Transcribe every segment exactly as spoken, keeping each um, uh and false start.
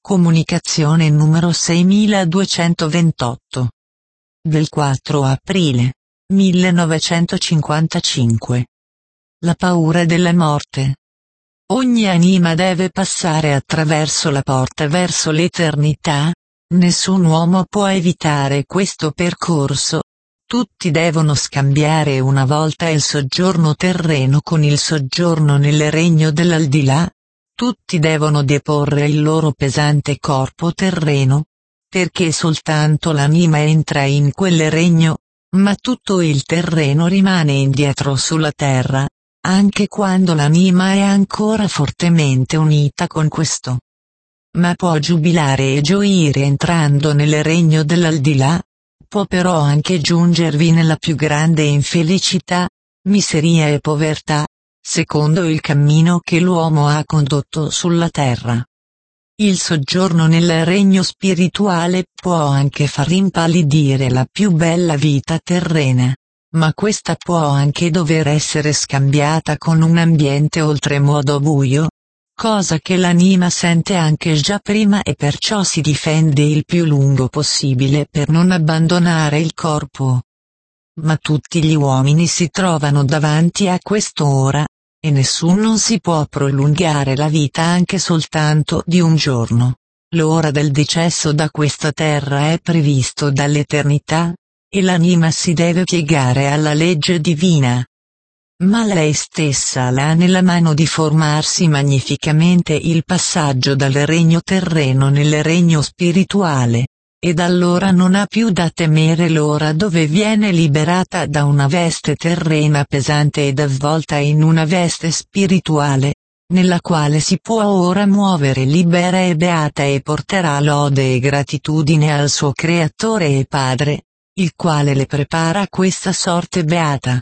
Comunicazione numero seiemiladuecentoventotto. Del quattro aprile millenovecentocinquantacinque. La paura della morte. Ogni anima deve passare attraverso la porta verso l'eternità, nessun uomo può evitare questo percorso. Tutti devono scambiare una volta il soggiorno terreno con il soggiorno nel regno dell'aldilà. Tutti devono deporre il loro pesante corpo terreno, perché soltanto l'anima entra in quel regno, ma tutto il terreno rimane indietro sulla terra, anche quando l'anima è ancora fortemente unita con questo. Ma può giubilare e gioire entrando nel regno dell'aldilà, può però anche giungervi nella più grande infelicità, miseria e povertà, secondo il cammino che l'uomo ha condotto sulla terra. Il soggiorno nel regno spirituale può anche far impallidire la più bella vita terrena, ma questa può anche dover essere scambiata con un ambiente oltremodo buio, cosa che l'anima sente anche già prima e perciò si difende il più lungo possibile per non abbandonare il corpo. Ma tutti gli uomini si trovano davanti a quest'ora, e nessuno si può prolungare la vita anche soltanto di un giorno. L'ora del decesso da questa terra è previsto dall'eternità, e l'anima si deve piegare alla legge divina. Ma lei stessa l'ha nella mano di formarsi magnificamente il passaggio dal regno terreno nel regno spirituale. Ed allora non ha più da temere l'ora dove viene liberata da una veste terrena pesante ed avvolta in una veste spirituale, nella quale si può ora muovere libera e beata e porterà lode e gratitudine al suo Creatore e Padre, il quale le prepara questa sorte beata.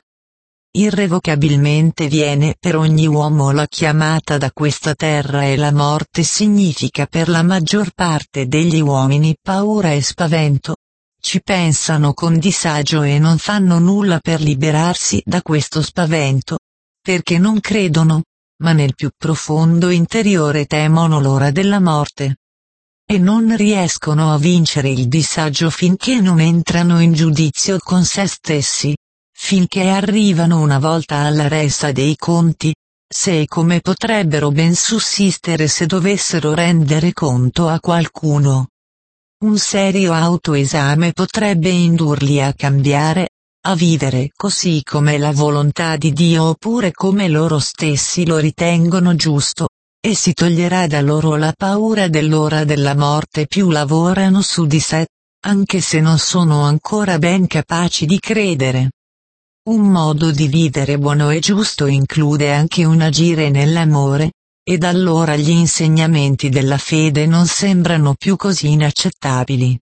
Irrevocabilmente viene per ogni uomo la chiamata da questa terra e la morte significa per la maggior parte degli uomini paura e spavento. Ci pensano con disagio e non fanno nulla per liberarsi da questo spavento, perché non credono, ma nel più profondo interiore temono l'ora della morte. E non riescono a vincere il disagio finché non entrano in giudizio con se stessi. Finché arrivano una volta alla resa dei conti, se e come potrebbero ben sussistere se dovessero rendere conto a qualcuno. Un serio autoesame potrebbe indurli a cambiare, a vivere così come la volontà di Dio oppure come loro stessi lo ritengono giusto, e si toglierà da loro la paura dell'ora della morte più lavorano su di sé, anche se non sono ancora ben capaci di credere. Un modo di vivere buono e giusto include anche un agire nell'amore, ed allora gli insegnamenti della fede non sembrano più così inaccettabili.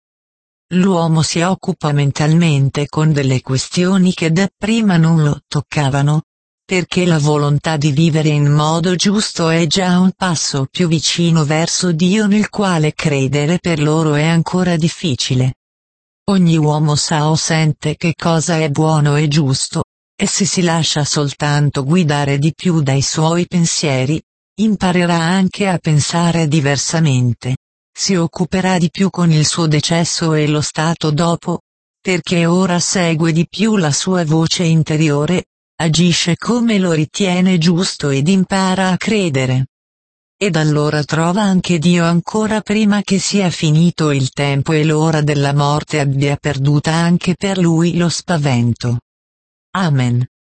L'uomo si occupa mentalmente con delle questioni che dapprima non lo toccavano, perché la volontà di vivere in modo giusto è già un passo più vicino verso Dio nel quale credere per loro è ancora difficile. Ogni uomo sa o sente che cosa è buono e giusto, e se si lascia soltanto guidare di più dai suoi pensieri, imparerà anche a pensare diversamente. Si occuperà di più con il suo decesso e lo stato dopo, perché ora segue di più la sua voce interiore, agisce come lo ritiene giusto ed impara a credere. Ed allora trova anche Dio ancora prima che sia finito il tempo e l'ora della morte abbia perduta anche per lui lo spavento. Amen.